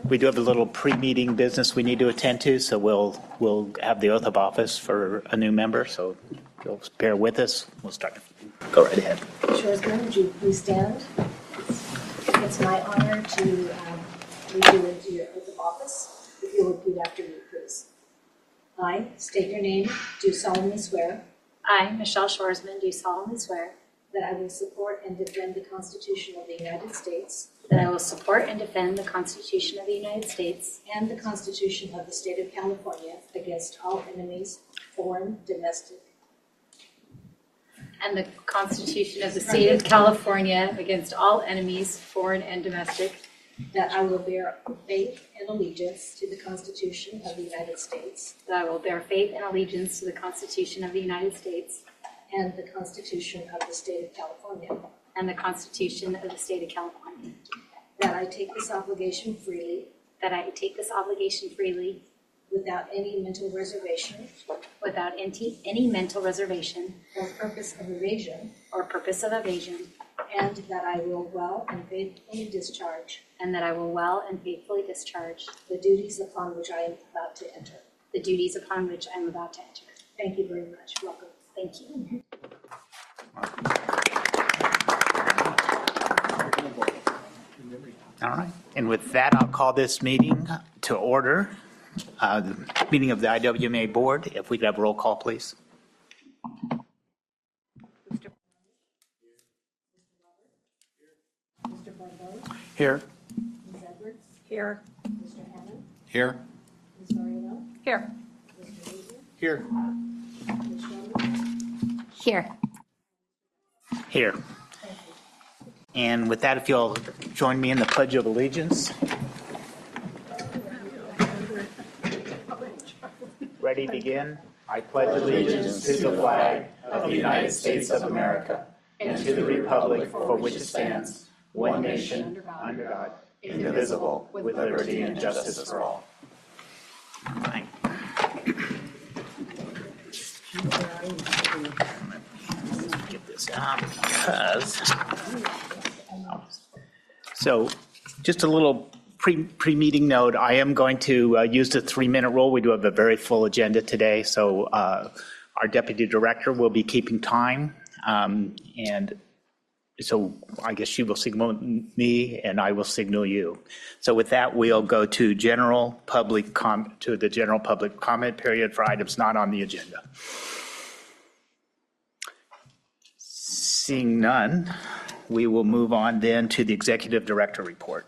We do have a little pre-meeting business we need to attend to, so we'll have the oath of office for a new member. So if you'll bear with us. We'll start. Go right ahead. Shoresman, would you please stand? It's my honor to lead you into your oath of office. If you'll repeat after me, please. I state your name, do solemnly swear. I, Michelle Shoresman, do solemnly swear that I will support and defend the Constitution of the United States that I will support and defend the Constitution of the United States and the Constitution of the State of California against all enemies, foreign, domestic, and the Constitution of the State of California against all enemies, foreign and domestic, that I will bear faith and allegiance to the Constitution of the United States that I will bear faith and allegiance to the Constitution of the United States and the Constitution of the State of California, and the Constitution of the State of California, that I take this obligation freely without any mental reservation or purpose of evasion, and that I will well and faithfully discharge the duties upon which I am about to enter. Thank you very much. Welcome. Thank you. All right. And with that, I'll call this meeting to order. The meeting of the IWMA board. If we could have a roll call, please. Mr. Barbeau? Here. Ms. Edwards? Here. Mr. Hammond? Here. Ms. Mariano? Here. Mr. Hazel? Here. Ms. Shelby? Here. Here. And with that, if you'll join me in the Pledge of Allegiance. Ready, begin. I pledge allegiance to the flag of the United States of America and to the republic for which it stands, one nation, under God, indivisible, with liberty and justice for all. Right. Get this out because. So, just a little pre-meeting note. I am going to use the 3-minute rule. We do have a very full agenda today, so our deputy director will be keeping time, and so I guess she will signal me, and I will signal you. So, with that, we'll go to the general public comment period for items not on the agenda. Seeing none, we will move on then to the executive director report.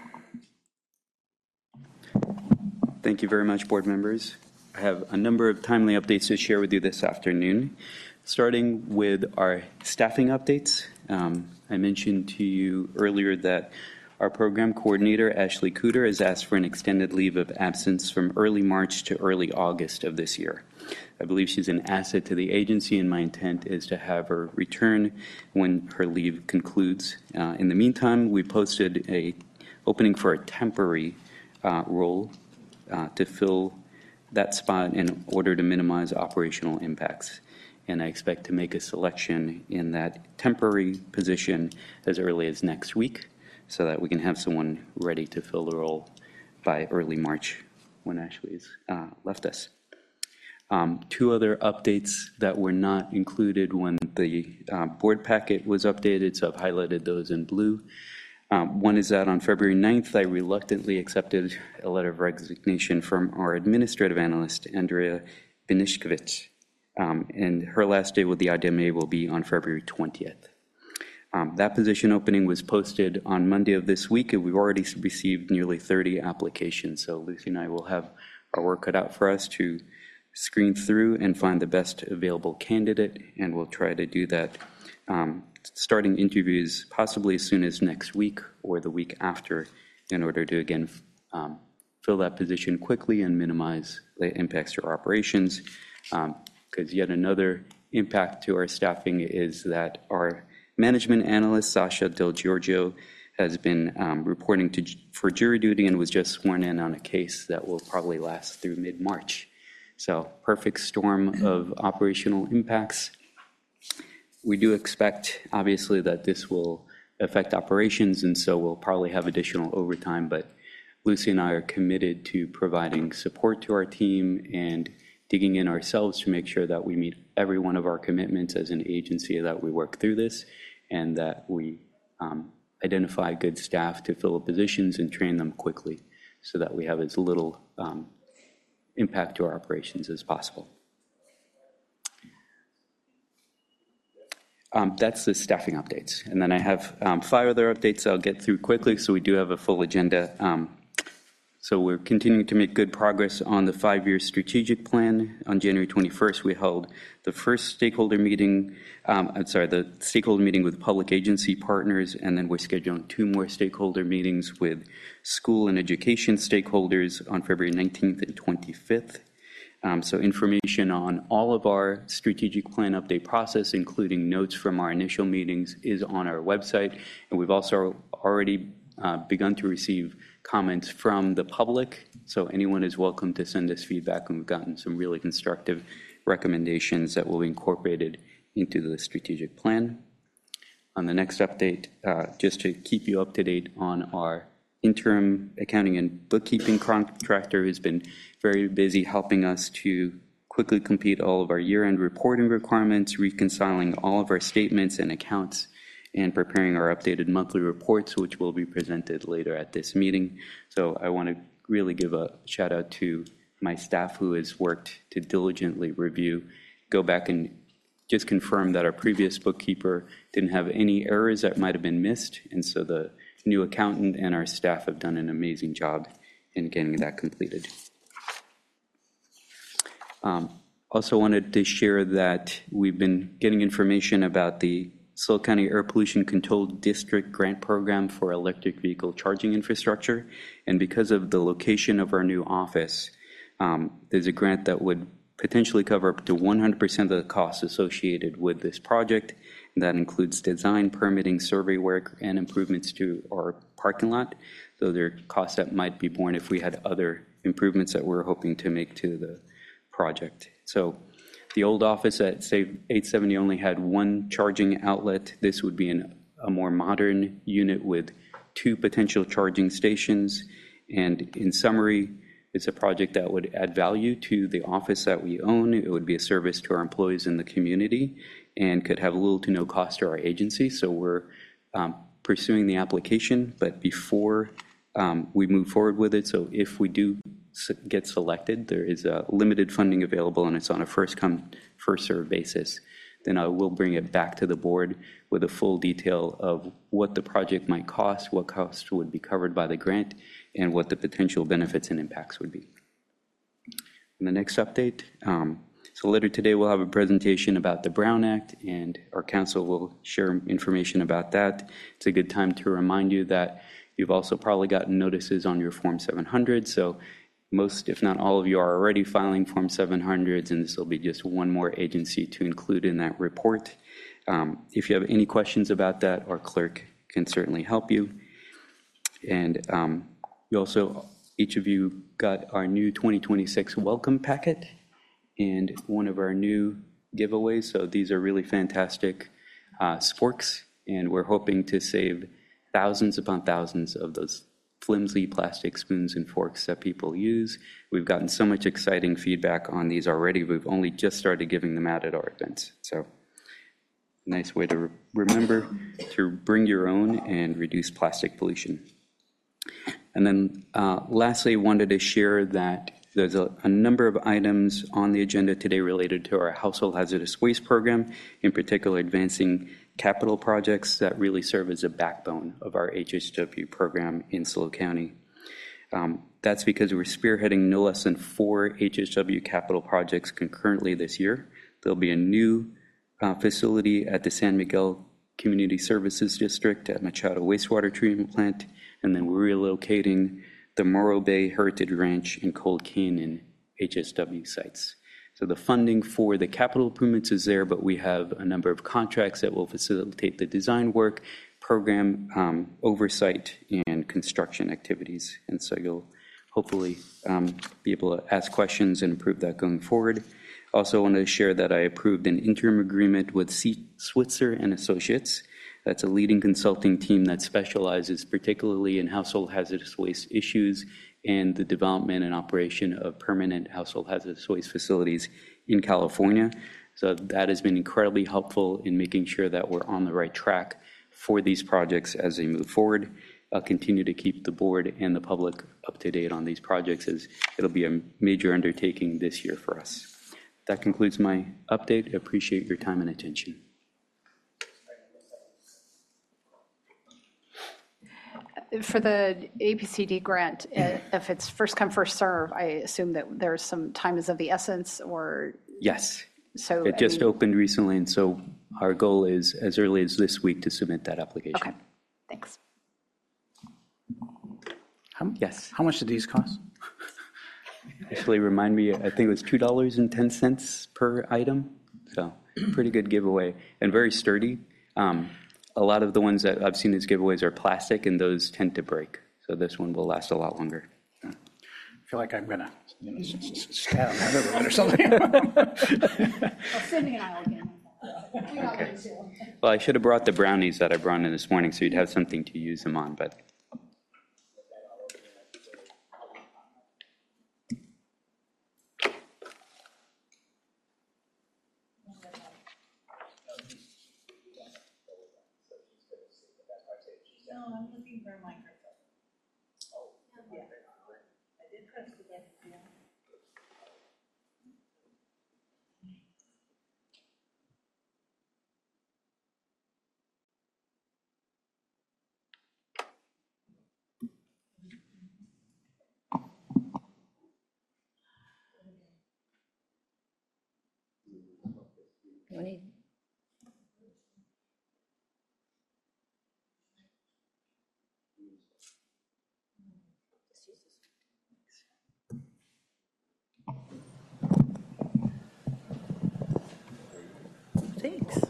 Thank you very much, board members. I have a number of timely updates to share with you this afternoon, starting with our staffing updates. I mentioned to you earlier that our program coordinator, Ashley Cooter, has asked for an extended leave of absence from early March to early August of this year. I believe she's an asset to the agency, and my intent is to have her return when her leave concludes. In the meantime, we posted an opening for a temporary role to fill that spot in order to minimize operational impacts. And I expect to make a selection in that temporary position as early as next week so that we can have someone ready to fill the role by early March when Ashley's left us. 2 other updates that were not included when the board packet was updated, so I've highlighted those in blue. One is that on February 9th, I reluctantly accepted a letter of resignation from our administrative analyst, Andrea Benishkovich, and her last day with the IWMA will be on February 20th. That position opening was posted on Monday of this week, and we've already received nearly 30 applications, so Lucy and I will have our work cut out for us to screen through and find the best available candidate, and we'll try to do that starting interviews possibly as soon as next week or the week after in order to, again, fill that position quickly and minimize the impacts to our operations. Because yet another impact to our staffing is that our management analyst, Sasha Del Giorgio, has been reporting for jury duty and was just sworn in on a case that will probably last through mid-March. So perfect storm of operational impacts. We do expect, obviously, that this will affect operations, and so we'll probably have additional overtime, but Lucy and I are committed to providing support to our team and digging in ourselves to make sure that we meet every one of our commitments as an agency, that we work through this, and that we identify good staff to fill the positions and train them quickly so that we have as little impact to our operations as possible. That's the staffing updates. And then I have 5 other updates I'll get through quickly, so we do have a full agenda. So we're continuing to make good progress on the 5-year strategic plan. On January 21st, we held the first stakeholder meeting, the stakeholder meeting with public agency partners, and then we're scheduling 2 more stakeholder meetings with school and education stakeholders on February 19th and 25th. So information on all of our strategic plan update process, including notes from our initial meetings, is on our website. And we've also already begun to receive comments from the public. So anyone is welcome to send us feedback, and we've gotten some really constructive recommendations that will be incorporated into the strategic plan. On the next update, just to keep you up to date on our interim accounting and bookkeeping contractor, who's been very busy helping us to quickly complete all of our year-end reporting requirements, reconciling all of our statements and accounts, and preparing our updated monthly reports, which will be presented later at this meeting. So I want to really give a shout out to my staff who has worked to diligently review, go back and just confirm that our previous bookkeeper didn't have any errors that might have been missed. And so the new accountant and our staff have done an amazing job in getting that completed. Also wanted to share that we've been getting information about the SOL County Air Pollution Control District grant program for electric vehicle charging infrastructure. And because of the location of our new office, there's a grant that would potentially cover up to 100% of the costs associated with this project. And that includes design, permitting, survey work, and improvements to our parking lot. So there are costs that might be borne if we had other improvements that we're hoping to make to the project. So the old office at Save 870 only had 1 charging outlet. This would be a more modern unit with 2 potential charging stations. And in summary, it's a project that would add value to the office that we own. It would be a service to our employees in the community and could have little to no cost to our agency. So we're pursuing the application, but before we move forward with it, so if we do get selected, there is limited funding available, and it's on a first-come, first-served basis. Then I will bring it back to the board with a full detail of what the project might cost, what costs would be covered by the grant, and what the potential benefits and impacts would be. And the next update, so later today we'll have a presentation about the Brown Act, and our council will share information about that. It's a good time to remind you that you've also probably gotten notices on your Form 700, so most, if not all of you, are already filing Form 700s, and this will be just one more agency to include in that report. If you have any questions about that, our clerk can certainly help you. And you also, each of you got our new 2026 welcome packet and one of our new giveaways. So these are really fantastic sporks, and we're hoping to save thousands upon thousands of those flimsy plastic spoons and forks that people use. We've gotten so much exciting feedback on these already. We've only just started giving them out at our events. So nice way to remember to bring your own and reduce plastic pollution. And then lastly, I wanted to share that there's a number of items on the agenda today related to our household hazardous waste program, in particular advancing capital projects that really serve as a backbone of our HHW program in SLO County. That's because we're spearheading no less than 4 HHW capital projects concurrently this year. There'll be a new facility at the San Miguel Community Services District at Machado Wastewater Treatment Plant, and then we're relocating the Morro Bay Heritage Ranch and Cold Canyon HSW sites. So the funding for the capital improvements is there, but we have a number of contracts that will facilitate the design work, program oversight, and construction activities. And so you'll hopefully be able to ask questions and improve that going forward. Also wanted to share that I approved an interim agreement with Switzer and Associates That's a leading consulting team that specializes particularly in household hazardous waste issues and the development and operation of permanent household hazardous waste facilities in California. So that has been incredibly helpful in making sure that we're on the right track for these projects as they move forward. I'll continue to keep the board and the public up to date on these projects, as it'll be a major undertaking this year for us. That concludes my update. I appreciate your time and attention. For the APCD grant, if it's first come, first serve, I assume that there's some time is of the essence, or? Yes. So It just opened recently, and so our goal is as early as this week to submit that application. Okay, thanks. Yes. How much do these cost? Actually, remind me, I think it was $2.10 per item. So pretty good giveaway and very sturdy. A lot of the ones that I've seen as giveaways are plastic, and those tend to break. So this one will last a lot longer. I feel like I'm going to stab another one or something. Cindy and I will get Okay. Well, I should have brought the brownies that I brought in this morning, so you'd have something to use them on, but. No, I'm looking for a microphone. Oh, yeah. I did press the button, yeah. You need- Thanks.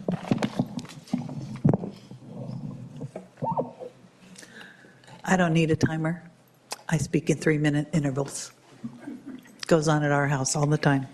I don't need a timer. I speak in 3-minute intervals. Goes on at our house all the time.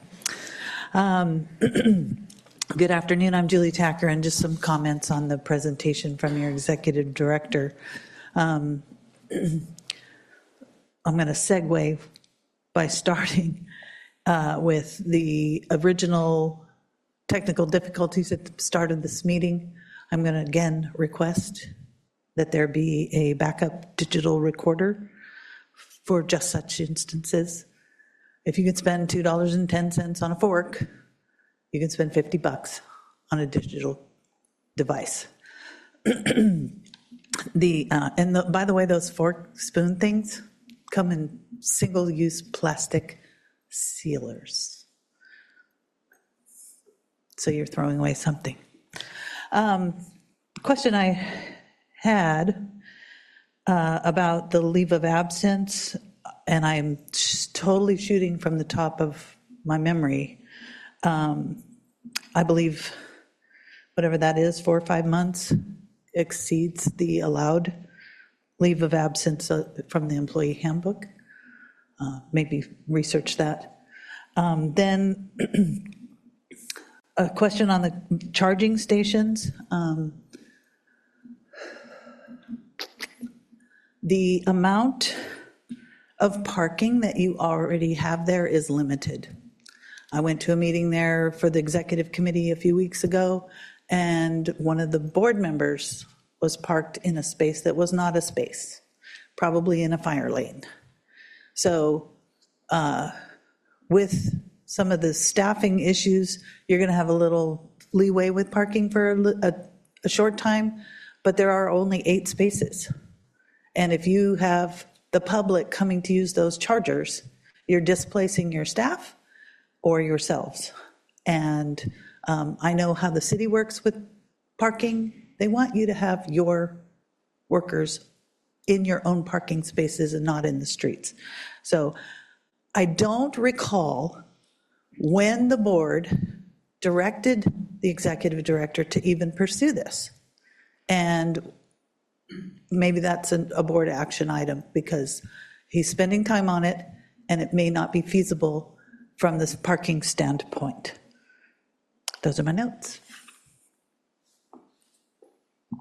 Good afternoon. I'm Julie Tacker, and just some comments on the presentation from your executive director. I'm going to segue by starting with the original technical difficulties at the start of this meeting. I'm going to again request that there be a backup digital recorder for just such instances. If you could spend $2.10 on a fork, you can spend $50 on a digital device. By the way, those fork spoon things come in single-use plastic sealers. So you're throwing away something. Question I had about the leave of absence, and I'm totally shooting from the top of my memory. I believe whatever that is, 4 or 5 months, exceeds the allowed leave of absence from the employee handbook. Maybe research that. Then a question on the charging stations. The amount of parking that you already have there is limited. I went to a meeting there for the executive committee a few weeks ago, and one of the board members was parked in a space that was not a space, probably in a fire lane. So with some of the staffing issues, you're going to have a little leeway with parking for a short time, but there are only 8 spaces. And if you have the public coming to use those chargers, you're displacing your staff or yourselves. And I know how the city works with parking. They want you to have your workers in your own parking spaces and not in the streets. So I don't recall when the board directed the executive director to even pursue this. And maybe that's a board action item, because he's spending time on it and it may not be feasible from this parking standpoint. Those are my notes.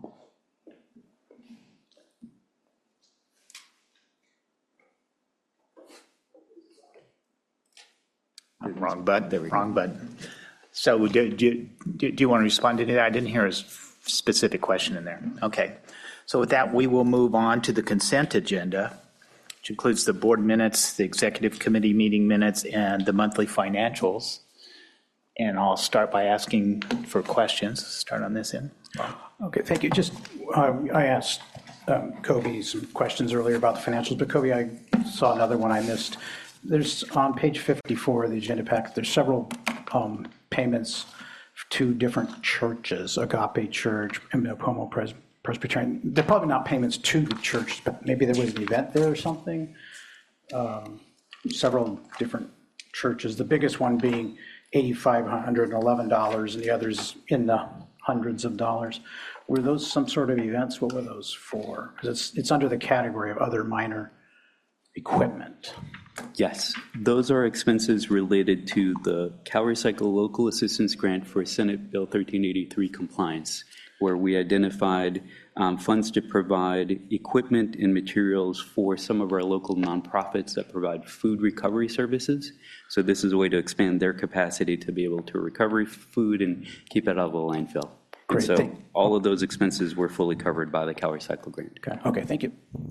Wrong button. So do you want to respond to that? I didn't hear a specific question in there. Okay. So with that, we will move on to the consent agenda, which includes the board minutes, the executive committee meeting minutes, and the monthly financials. And I'll start by asking for questions. Start on this end. Okay, thank you. Just, I asked Kobe some questions earlier about the financials, but Kobe, I saw another one I missed. There's, on page 54 of the agenda packet, there's several payments to different churches, Agape Church, and Pomo Presbyterian. They're probably not payments to the church, but maybe there was an event there or something. Several different churches, the biggest one being $8,511 and the others in the hundreds of dollars. Were those some sort of events? What were those for? Because it's under the category of other minor equipment. Yes, those are expenses related to the CalRecycle Local Assistance Grant for Senate Bill 1383 compliance, where we identified funds to provide equipment and materials for some of our local nonprofits that provide food recovery services. So this is a way to expand their capacity to be able to recover food and keep it out of the landfill. Great, and so all of those expenses were fully covered by the CalRecycle grant. Okay, thank you.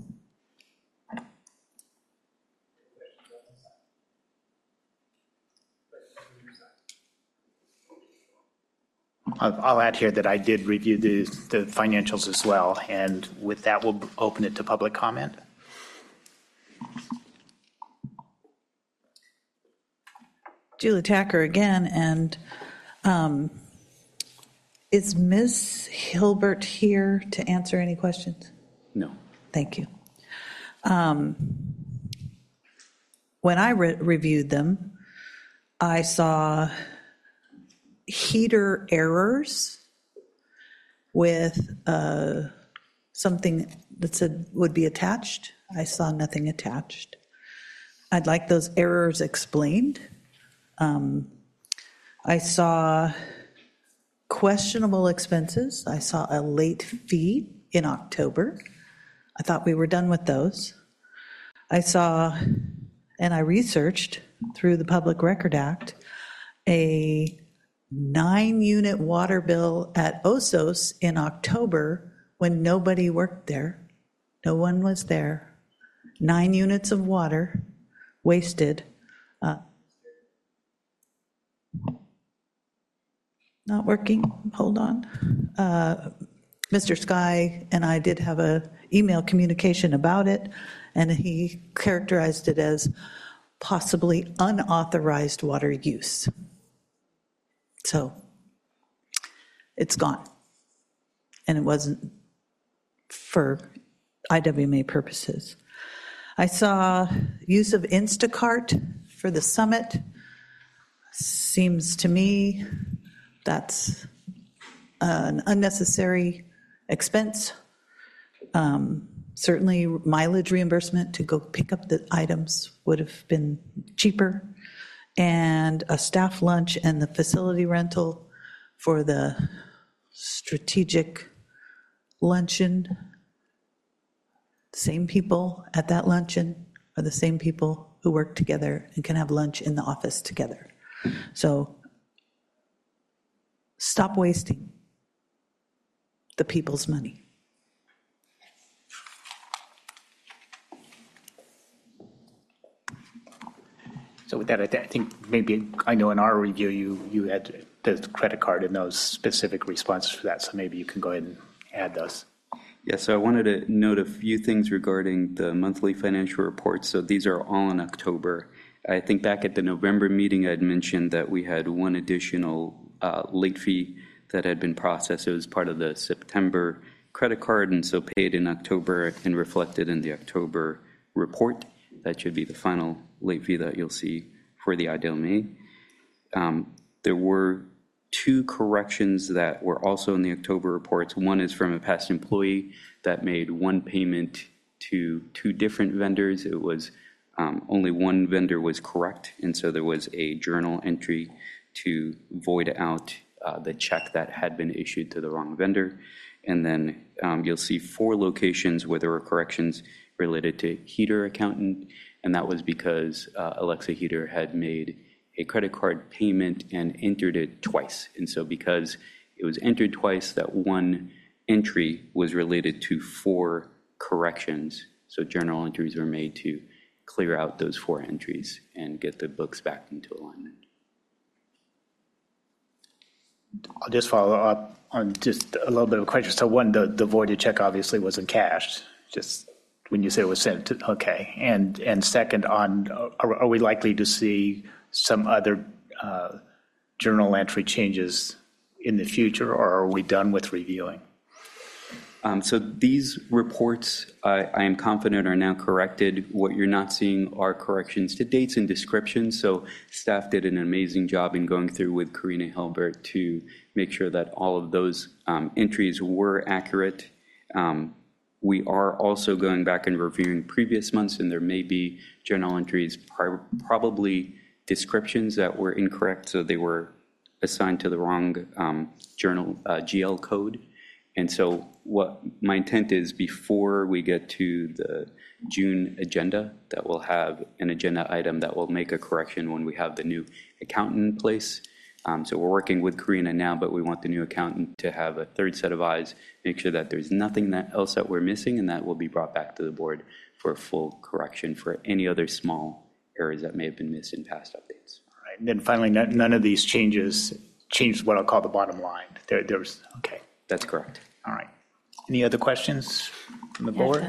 I'll add here that I did review the financials as well, and with that, we'll open it to public comment. Julie Tacker again, and is Ms. Hilbert here to answer any questions? No. Thank you. When I reviewed them, I saw heater errors with something that said would be attached. I saw nothing attached. I'd like those errors explained. I saw questionable expenses. I saw a late fee in October. I thought we were done with those. I saw, and I researched through the Public Record Act, a 9-unit water bill at Osos in October when nobody worked there. No one was there. 9 units of water wasted. Not working, hold on. Mr. Sky and I did have a email communication about it, and he characterized it as possibly unauthorized water use. So it's gone. And it wasn't for IWMA purposes. I saw use of Instacart for the summit. Seems to me that's an unnecessary expense. Certainly mileage reimbursement to go pick up the items would have been cheaper. And a staff lunch and the facility rental for the strategic luncheon. Same people at that luncheon are the same people who work together and can have lunch in the office together. So stop wasting the people's money. So with that, I think maybe, I know in our review, you had the credit card and those specific responses for that, so maybe you can go ahead and add those. Yeah, so I wanted to note a few things regarding the monthly financial reports. So these are all in October. I think back at the November meeting, I'd mentioned that we had one additional late fee that had been processed. It was part of the September credit card, and so paid in October and reflected in the October report. That should be the final late fee that you'll see for the IWMA. There were 2 corrections that were also in the October reports. One is from a past employee that made one payment to 2 different vendors. It was only one vendor was correct, and so there was a journal entry to void out the check that had been issued to the wrong vendor. And then you'll see 4 locations where there were corrections related to heater accountant, and that was because Alexa Heater had made a credit card payment and entered it twice. And so because it was entered twice, that one entry was related to 4 corrections. So journal entries were made to clear out those 4 entries and get the books back into alignment. I'll just follow up on just a little bit of a question. So one, the voided check obviously wasn't cashed, just when you said it was sent to, okay. And second, are we likely to see some other journal entry changes in the future, or are we done with reviewing? So these reports, I am confident, are now corrected. What you're not seeing are corrections to dates and descriptions. So staff did an amazing job in going through with Karina Hilbert to make sure that all of those entries were accurate. We are also going back and reviewing previous months, and there may be journal entries, probably descriptions that were incorrect, so they were assigned to the wrong journal GL code. And so what my intent is, before we get to the June agenda, that we'll have an agenda item that will make a correction when we have the new accountant in place. So we're working with Karina now, but we want the new accountant to have a third set of eyes, make sure that there's nothing else that we're missing, and that will be brought back to the board for a full correction for any other small errors that may have been missed in past updates. All right. And then finally, none of these changes changed what I'll call the bottom line. There's, okay. That's correct. All right. Any other questions from the board?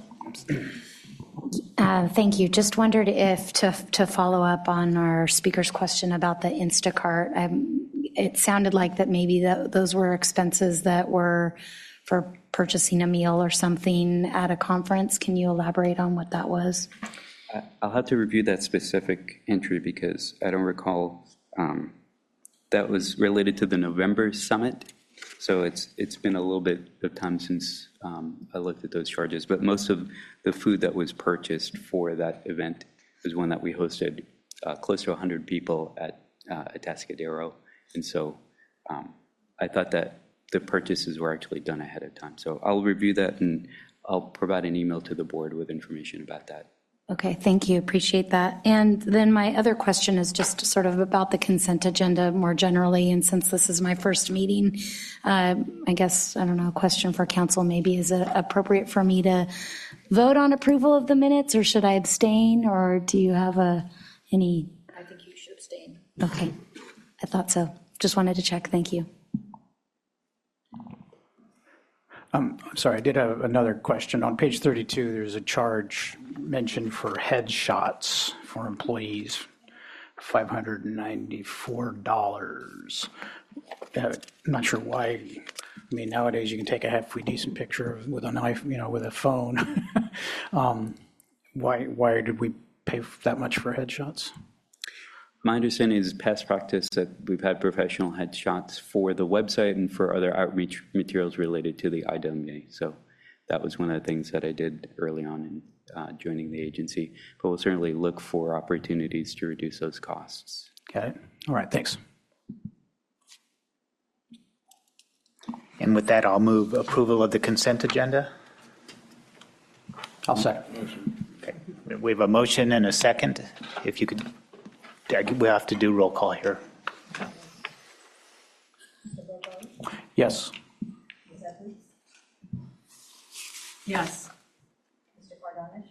Thank you. Just wondered if, to follow up on our speaker's question about the Instacart, it sounded like that maybe those were expenses that were for purchasing a meal or something at a conference. Can you elaborate on what that was? I'll have to review that specific entry because I don't recall. That was related to the November summit. So it's been a little bit of time since I looked at those charges, but most of the food that was purchased for that event was one that we hosted close to 100 people at Atascadero. And so I thought that the purchases were actually done ahead of time. So I'll review that and I'll provide an email to the board with information about that. Okay, thank you. Appreciate that. And then my other question is just sort of about the consent agenda more generally. And since this is my first meeting, I guess, I don't know, a question for council maybe, is it appropriate for me to vote on approval of the minutes, or should I abstain, or do you have any? I think you should abstain. Okay, I thought so. Just wanted to check. Thank you. I'm sorry, I did have another question. On page 32, there's a charge mentioned for headshots for employees, $594. I'm not sure why. I mean, nowadays you can take a halfway decent picture with an iPhone, with a phone. Why did we pay that much for headshots? My understanding is past practice that we've had professional headshots for the website and for other outreach materials related to the IWA. So that was one of the things that I did early on in joining the agency. But we'll certainly look for opportunities to reduce those costs. Got it. All right, thanks. And with that, I'll move approval of the consent agenda. I'll second. Okay. We have a motion and a second. If you could, we have to do roll call here. Yes. Ms. Evans? Yes. Mr. Bardonish?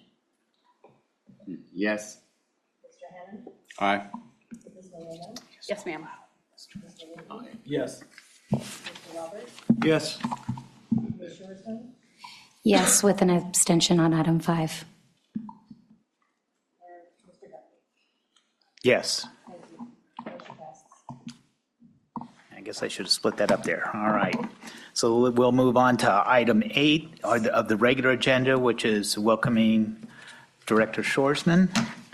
Yes. Mr. Hannan? Aye. Ms. Moreno? Yes, ma'am. Mr. Lindsay? Yes. Mr. Roberts? Yes. Ms. Shorsman? Yes, with an abstention on item 5. And Mr. Duffy? Yes. Thank you. Motion passes. I guess I should have split that up there. All right. So we'll move on to item 8 of the regular agenda, which is welcoming Director Shorsman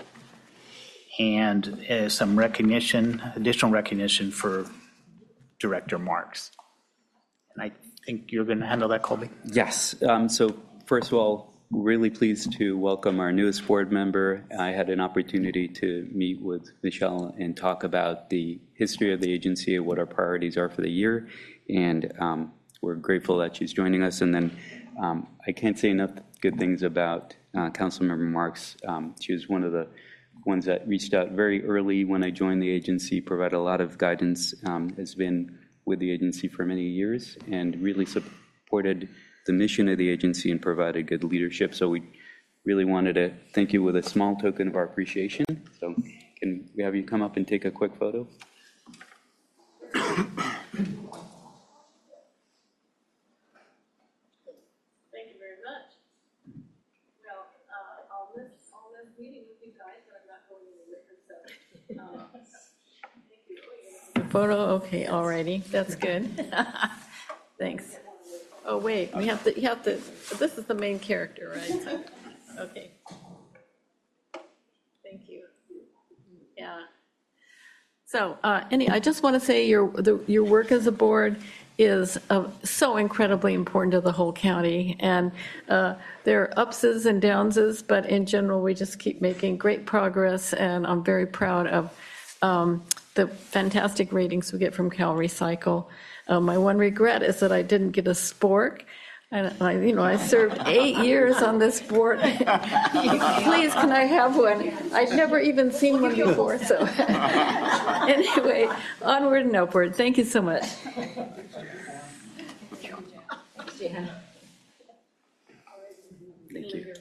and some recognition, additional recognition for Director Marks. And I think you're going to handle that, Colby? Yes. So first of all, really pleased to welcome our newest board member. I had an opportunity to meet with Michelle and talk about the history of the agency and what our priorities are for the year. And we're grateful that she's joining us. And then I can't say enough good things about Councilmember Marks. She was one of the ones that reached out very early when I joined the agency, provided a lot of guidance, has been with the agency for many years, and really supported the mission of the agency and provided good leadership. So we really wanted to thank you with a small token of our appreciation. So can we have you come up and take a quick photo? Photo, okay, all righty, that's good. Thanks. Oh, wait, you have to, this is the main character, right? So, okay. Thank you. Yeah. So, I just want to say your work as a board is so incredibly important to the whole county, and there are upses and downses, but in general, we just keep making great progress, and I'm very proud of the fantastic ratings we get from Cal Recycle. My one regret is that I didn't get a spork. And I served 8 years on this board. Please, can I have one? I'd never even seen one before. So anyway, onward and upward. Thank you so much. Thank you.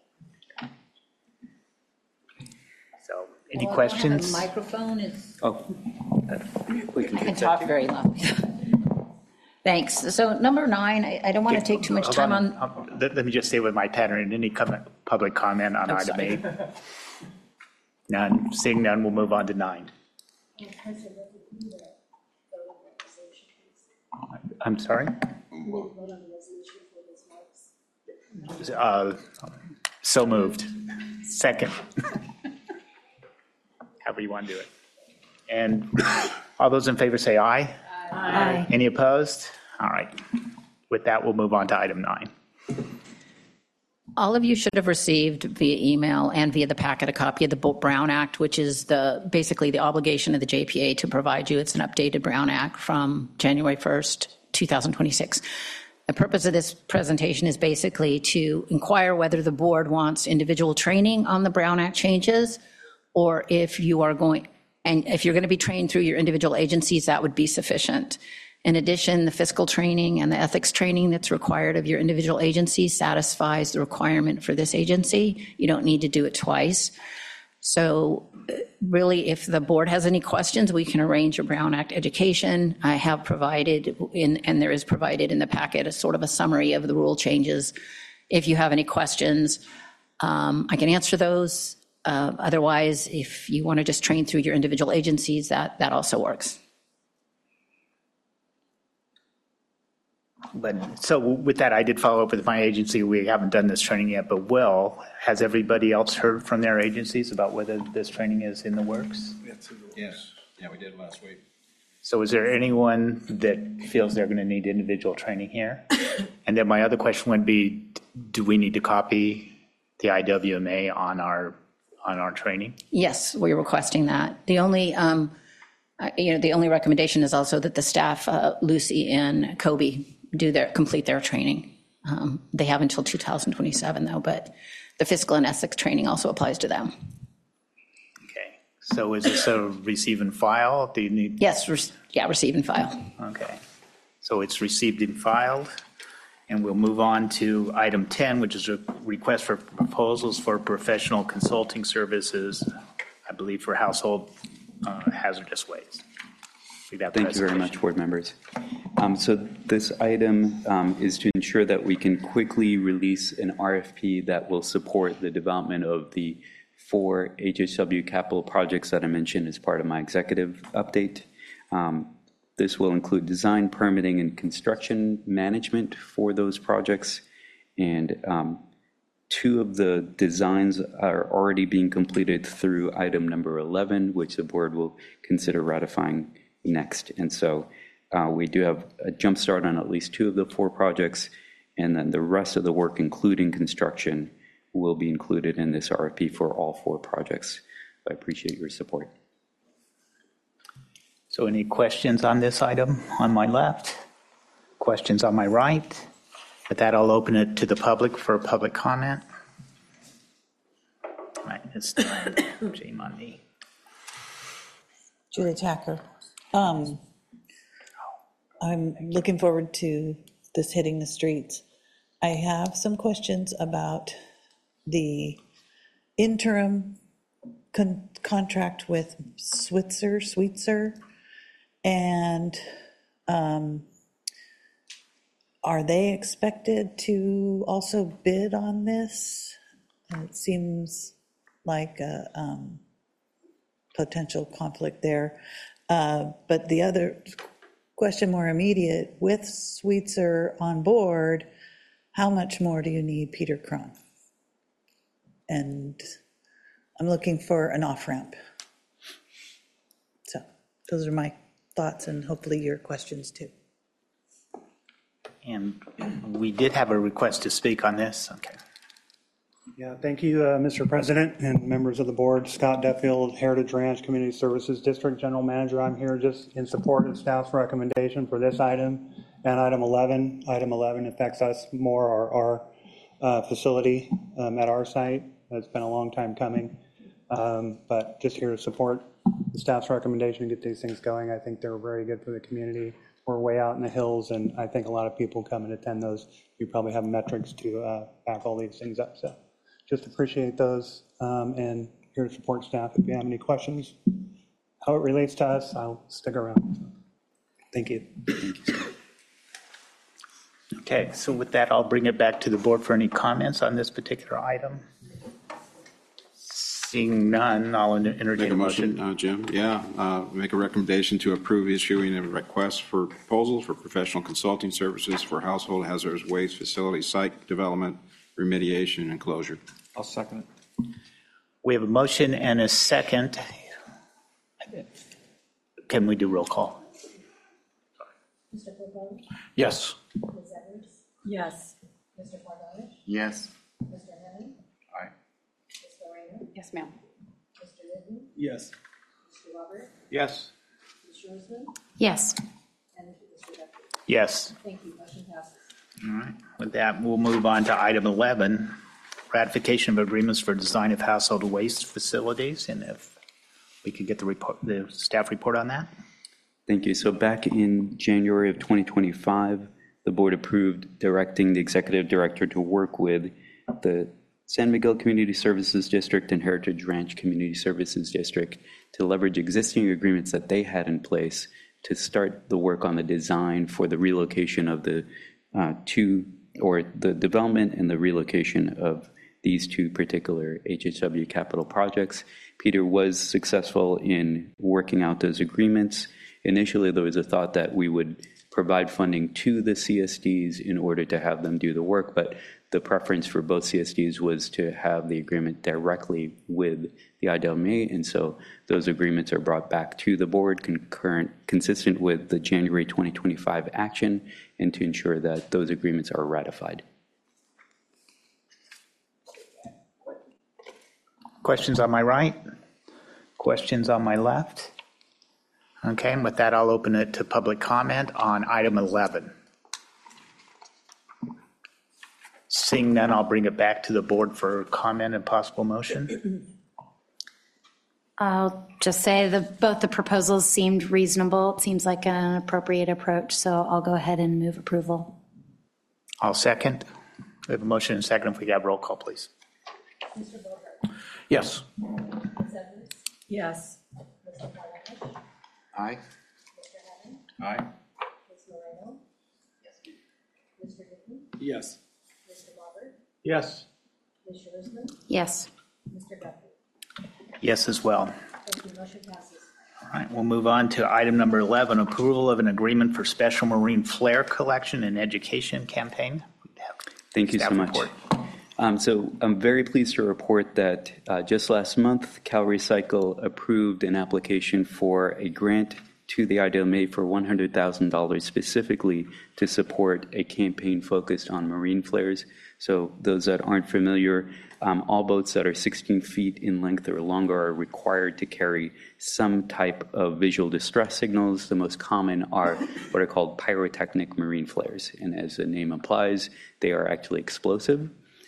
So, any questions? The microphone is, Oh, we can I can fix that talk too. very loud. Thanks. So number 9, I don't want to take too much Hold time on. on. Let me just stay with my pattern. Any public comment on item 8? None. Seeing none, we'll move on to 9. I'm sorry? So moved. Second. However you want to do it. And all those in favor say aye. Aye. Any opposed? All right. With that, we'll move on to item 9. All of you should have received via email and via the packet a copy of the Brown Act, which is basically the obligation of the JPA to provide you. It's an updated Brown Act from January 1st, 2026. The purpose of this presentation is basically to inquire whether the board wants individual training on the Brown Act changes, or if you're going to be trained through your individual agencies, that would be sufficient. In addition, the fiscal training and the ethics training that's required of your individual agency satisfies the requirement for this agency. You don't need to do it twice. So really, if the board has any questions, we can arrange a Brown Act education. I have provided, and there is provided in the packet, a sort of a summary of the rule changes. If you have any questions, I can answer those. Otherwise, if you want to just train through your individual agencies, that also works. But so with that, I did follow up with my agency. We haven't done this training yet, but has everybody else heard from their agencies about whether this training is in the works? Yes. Yeah, we did last week. So is there anyone that feels they're going to need individual training here? And then my other question would be, do we need to copy the IWMA on our training? Yes, we're requesting that. The only recommendation is also that the staff, Lucy and Kobe, complete their training. They have until 2027 though, but the fiscal and ethics training also applies to them. Okay. So is this a receive and file? Do you need? Yes, receive and file. Okay. So it's received and filed. And we'll move on to item 10, which is a request for proposals for professional consulting services, I believe for household hazardous waste. Thank you very much, board members. So this item is to ensure that we can quickly release an RFP that will support the development of the 4 HHW capital projects that I mentioned as part of my executive update. This will include design, permitting, and construction management for those projects. And 2 of the designs are already being completed through item number 11, which the board will consider ratifying next. And so we do have a jump start on at least 2 of the 4 projects, and then the rest of the work, including construction, will be included in this RFP for all 4 projects. I appreciate your support. So any questions on this item on my left? Questions on my right? With that, I'll open it to the public for public comment. Right, it's shame on me. Julie Tacker. I'm looking forward to this hitting the streets. I have some questions about the interim contract with Sweetser, and are they expected to also bid on this? It seems like a potential conflict there. But the other question, more immediate, with Sweetser on board, how much more do you need Peter Crone? And I'm looking for an off-ramp. So those are my thoughts and hopefully your questions too. And we did have a request to speak on this. Okay. Yeah, thank you, Mr. President and members of the board. Scott Duffield, Heritage Ranch Community Services District General Manager. I'm here just in support of staff's recommendation for this item and item 11. Item 11 affects us more, our facility at our site. It's been a long time coming, but just here to support the staff's recommendation and get these things going. I think they're very good for the community. We're way out in the hills, and I think a lot of people come and attend those. You probably have metrics to back all these things up. So just appreciate those, and here to support staff. If you have any questions, how it relates to us, I'll stick around. Thank you. Okay, so with that, I'll bring it back to the board for any comments on this particular item. Seeing none, I'll entertain Make a motion, Jim. Yeah, make a recommendation to approve issuing a request for proposals for professional consulting services for household hazardous waste facility site development, remediation, and closure. I'll second it. We have a motion and a second. Can we do roll call? Mr. Popo? Yes. Ms. Evans? Yes. Mr. Bogdanovich? Yes. Mr. Henning? Aye. Ms. Moreno? Yes, ma'am. Mr. Litton? Yes. Mr. Robert? Yes. Ms. Schwarzman? Yes. And Mr. Duffy? Yes. Thank you, motion passes. All right. With that, we'll move on to item 11, ratification of agreements for design of household waste facilities. And if we could get the staff report on that. Thank you. So back in January of 2025, the board approved directing the executive director to work with the San Miguel Community Services District and Heritage Ranch Community Services District to leverage existing agreements that they had in place to start the work on the design for the relocation of the the development and the relocation of these two particular HHW capital projects. Peter was successful in working out those agreements. Initially, there was a thought that we would provide funding to the CSDs in order to have them do the work, but the preference for both CSDs was to have the agreement directly with the IDLMA, and so those agreements are brought back to the board consistent with the January 2025 action, and to ensure that those agreements are ratified. Questions on my right? Questions on my left? Okay, and with that, I'll open it to public comment on item 11. Seeing none, I'll bring it back to the board for comment and possible motion. I'll just say both the proposals seemed reasonable. It seems like an appropriate approach, so I'll go ahead and move approval. I'll second. We have a motion and a second. If we could have roll call, please. Mr. Bogdanovich? Yes. Ms. Evans? Yes. Mr. Bogdanovich? Aye. Mr. Henning? Aye. Ms. Moreno? Yes. Mr. Litton? Yes. Mr. Robert? Yes. Ms. Schwarzman? Yes. Mr. Duffy? Yes, as well. Thank you, motion passes. All right, we'll move on to item number 11, approval of an agreement for special marine flare collection and education campaign. Thank you so Staff much. report. So I'm very pleased to report that just last month, CalRecycle approved an application for a grant to the IDLMA for $100,000 specifically to support a campaign focused on marine flares. So those that aren't familiar, all boats that are 16 feet in length or longer are required to carry some type of visual distress signals. The most common are what are called pyrotechnic marine flares. And as the name implies, they are actually explosive.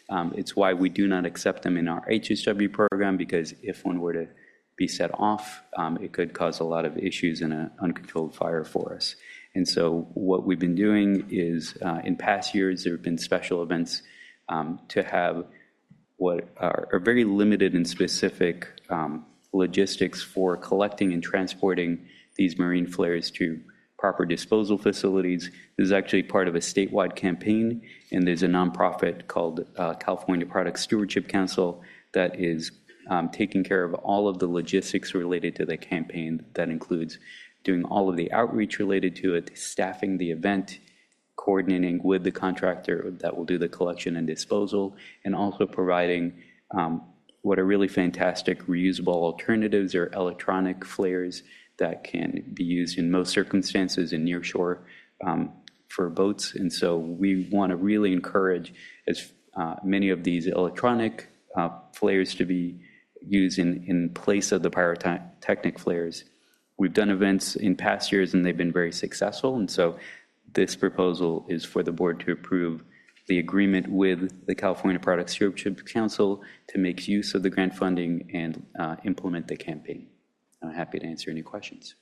It's why we do not accept them in our HSW program, because if one were to be set off, it could cause a lot of issues in an uncontrolled fire for us. And so what we've been doing is, in past years, there have been special events to have what are very limited and specific logistics for collecting and transporting these marine flares to proper disposal facilities. This is actually part of a statewide campaign, and there's a nonprofit called California Product Stewardship Council that is taking care of all of the logistics related to the campaign. That includes doing all of the outreach related to it, staffing the event, coordinating with the contractor that will do the collection and disposal, and also providing what are really fantastic reusable alternatives or electronic flares that can be used in most circumstances in nearshore for boats. And so we want to really encourage as many of these electronic flares to be used in place of the pyrotechnic flares. We've done events in past years and they've been very successful. And so this proposal is for the board to approve the agreement with the California Product Stewardship Council to make use of the grant funding and implement the campaign. I'm happy to answer any questions.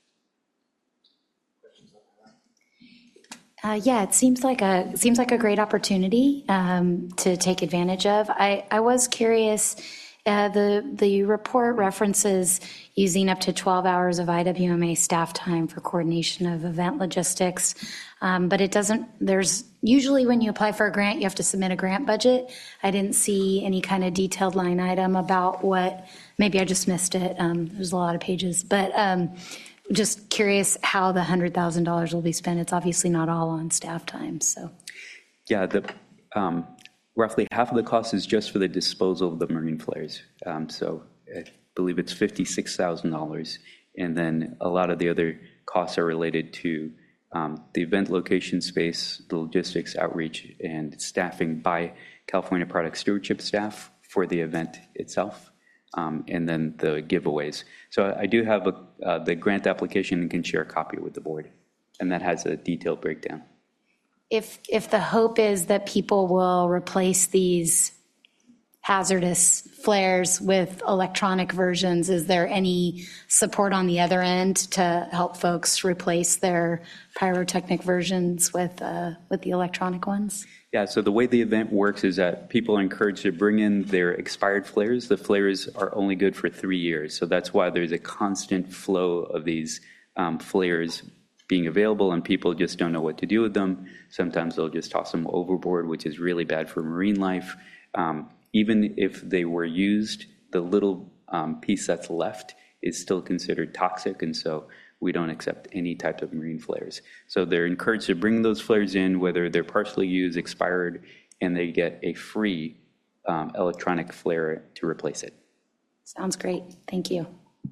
Yeah, it seems like a great opportunity to take advantage of. I was curious. The report references using up to 12 hours of IWMA staff time for coordination of event logistics, but it doesn't. There's usually when you apply for a grant, you have to submit a grant budget. I didn't see any kind of detailed line item about what. Maybe I just missed it. There's a lot of pages, but just curious how the $100,000 will be spent. It's obviously not all on staff time, so. Yeah, roughly half of the cost is just for the disposal of the marine flares. So I believe it's $56,000. And then a lot of the other costs are related to the event location space, the logistics, outreach, and staffing by California Product Stewardship staff for the event itself, and then the giveaways. So I do have the grant application and can share a copy with the board, and that has a detailed breakdown. If the hope is that people will replace these hazardous flares with electronic versions, is there any support on the other end to help folks replace their pyrotechnic versions with the electronic ones? Yeah, so the way the event works is that people are encouraged to bring in their expired flares. The flares are only good for 3 years, so that's why there's a constant flow of these flares being available, and people just don't know what to do with them. Sometimes they'll just toss them overboard, which is really bad for marine life. Even if they were used, the little piece that's left is still considered toxic, and so we don't accept any type of marine flares. So they're encouraged to bring those flares in, whether they're partially used, expired, and they get a free electronic flare to replace it. Sounds great. Thank you.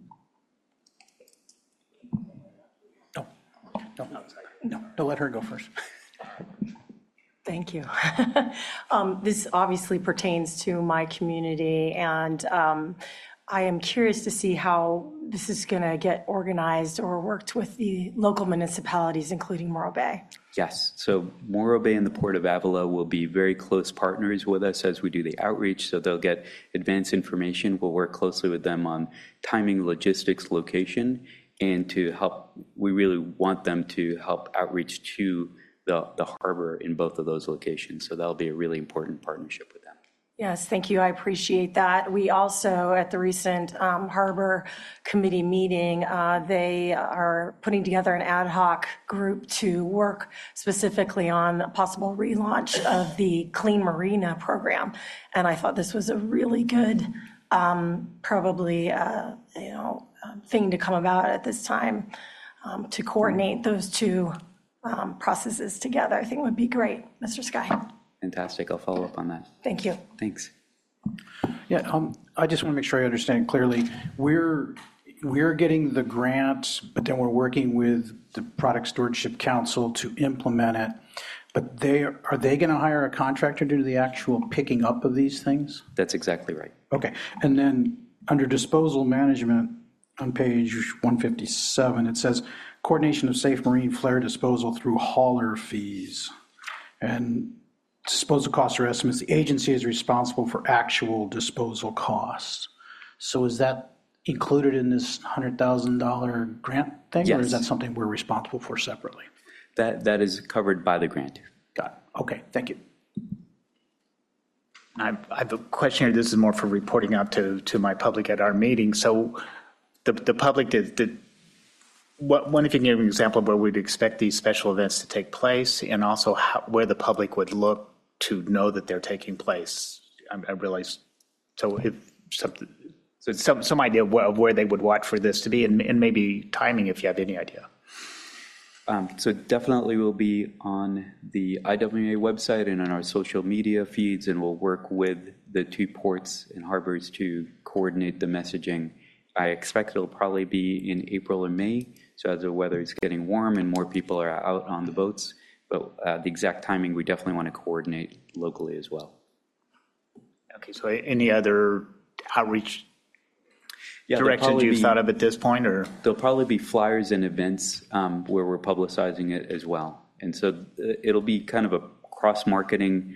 No, let her go first. Thank you. This obviously pertains to my community, and I am curious to see how this is going to get organized or worked with the local municipalities, including Morro Bay. Yes, so Morro Bay and the Port of Avila will be very close partners with us as we do the outreach, so they'll get advanced information. We'll work closely with them on timing, logistics, location, and to help, we really want them to help outreach to the harbor in both of those locations. So that'll be a really important partnership with them. Yes, thank you. I appreciate that. We also, at the recent Harbor Committee meeting, they are putting together an ad hoc group to work specifically on a possible relaunch of the Clean Marina program. And I thought this was a really good, probably, thing to come about at this time to coordinate those two processes together. I think would be great, Mr. Sky. Fantastic. I'll follow up on that. Thank you. Thanks. Yeah, I just want to make sure I understand clearly. We're getting the grant, but then we're working with the Product Stewardship Council to implement it. But are they going to hire a contractor to do the actual picking up of these things? That's exactly right. Okay. And then under disposal management on page 157, it says coordination of safe marine flare disposal through hauler fees. And disposal costs or estimates, the agency is responsible for actual disposal costs. So is that included in this $100,000 grant thing? Or is Yes. that something we're responsible for separately? That is covered by the grant. Got it. Okay, thank you. I have a question here. This is more for reporting out to my public at our meeting. So the public what if you can give an example of where we'd expect these special events to take place, and also where the public would look to know that they're taking place? I realize, so if something, so some idea of where they would watch for this to be, and maybe timing if you have any idea. So definitely we'll be on the IWA website and on our social media feeds, and we'll work with the two ports and harbors to coordinate the messaging. I expect it'll probably be in April or May, so as the weather is getting warm and more people are out on the boats. But the exact timing, we definitely want to coordinate locally as well. Okay, so any other outreach there'll directions probably you've be- thought of at this point, or? There'll probably be flyers and events where we're publicizing it as well. And so it'll be kind of a cross-marketing.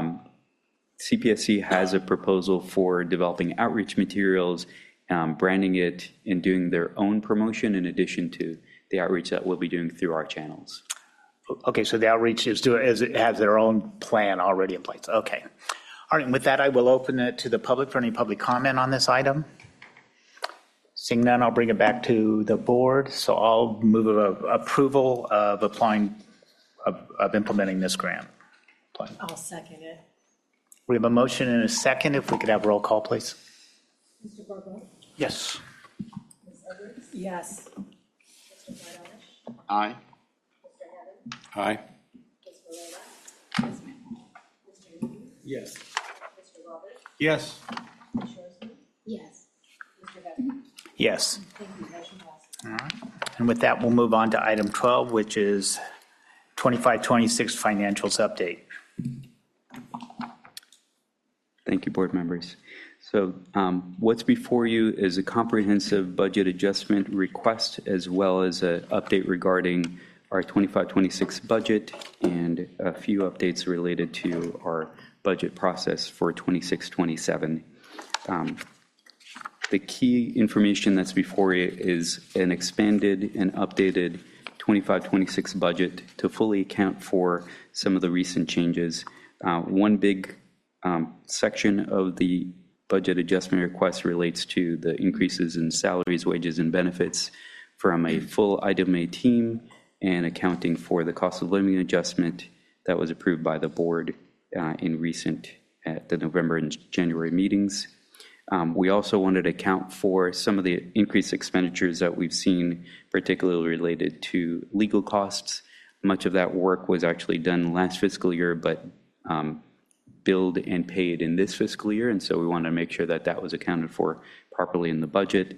CPSC has a proposal for developing outreach materials, branding it, and doing their own promotion in addition to the outreach that we'll be doing through our channels. Okay, so the outreach it has their own plan already in place. Okay. All right, and with that, I will open it to the public for any public comment on this item. Seeing none, I'll bring it back to the board. So I'll move approval of implementing this grant. I'll second it. We have a motion and a second. If we could have roll call, please. Mr. Borgo? Yes. Ms. Edwards? Yes. Mr. Bardavich? Aye. Mr. Haddon? Aye. Ms. Varela? Yes, ma'am. Mr. Newby? Yes. Mr. Roberts? Yes. Ms. Shorsman? Yes. Mr. Bevan? Yes. Thank you, motion passes. All right. And with that, we'll move on to item 12, which is 25-26 financials update. Thank you, board members. So what's before you is a comprehensive budget adjustment request, as well as an update regarding our 25-26 budget and a few updates related to our budget process for 26-27. The key information that's before you is an expanded and updated 25-26 budget to fully account for some of the recent changes. One big section of the budget adjustment request relates to the increases in salaries, wages, and benefits from a full IWA team and accounting for the cost of living adjustment that was approved by the board at the November and January meetings. We also wanted to account for some of the increased expenditures that we've seen, particularly related to legal costs. Much of that work was actually done last fiscal year, but billed and paid in this fiscal year, and so we wanted to make sure that that was accounted for properly in the budget.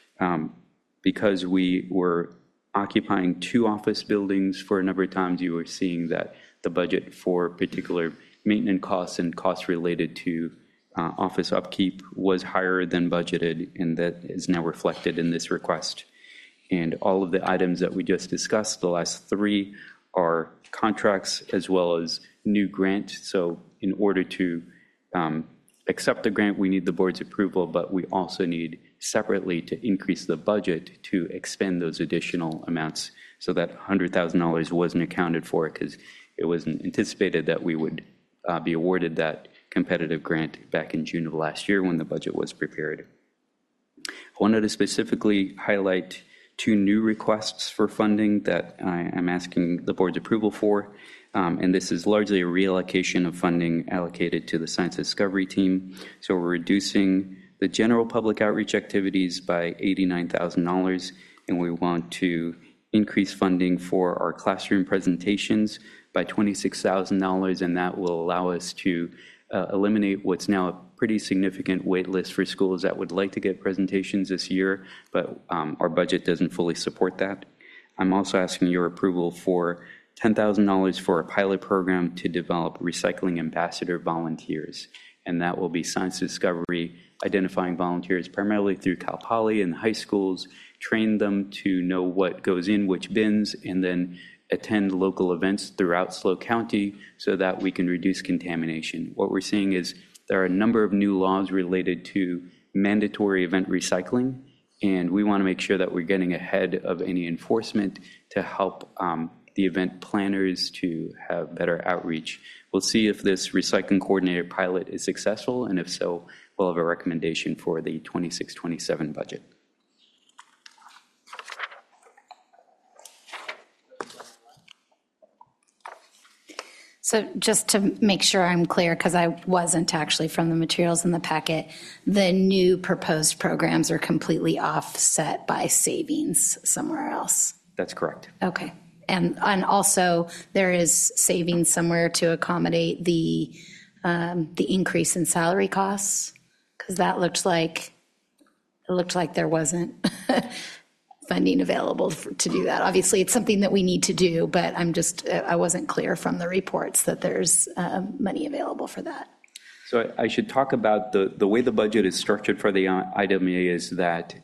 Because we were occupying two office buildings for a number of times, you were seeing that the budget for particular maintenance costs and costs related to office upkeep was higher than budgeted, and that is now reflected in this request. And all of the items that we just discussed, the last three, are contracts as well as new grant. So in order to accept the grant, we need the board's approval, but we also need separately to increase the budget to expend those additional amounts. So that $100,000 wasn't accounted for because it wasn't anticipated that we would be awarded that competitive grant back in June of last year when the budget was prepared. I wanted to specifically highlight two new requests for funding that I am asking the board's approval for. And this is largely a reallocation of funding allocated to the science discovery team. So we're reducing the general public outreach activities by $89,000, and we want to increase funding for our classroom presentations by $26,000, and that will allow us to eliminate what's now a pretty significant wait list for schools that would like to get presentations this year, but our budget doesn't fully support that. I'm also asking your approval for $10,000 for a pilot program to develop recycling ambassador volunteers, and that will be science discovery, identifying volunteers primarily through Cal Poly and high schools, train them to know what goes in which bins, and then attend local events throughout SLO County so that we can reduce contamination. What we're seeing is there are a number of new laws related to mandatory event recycling, and we want to make sure that we're getting ahead of any enforcement to help the event planners to have better outreach. We'll see if this recycling coordinator pilot is successful, and if so, we'll have a recommendation for the 26-27 budget. So just to make sure I'm clear, because I wasn't actually from the materials in the packet, the new proposed programs are completely offset by savings somewhere else. That's correct. Okay. And also there is savings somewhere to accommodate the increase in salary costs, because that looked like there wasn't funding available to do that. Obviously, it's something that we need to do, but I wasn't clear from the reports that there's money available for that. So I should talk about the way the budget is structured for the IWA is that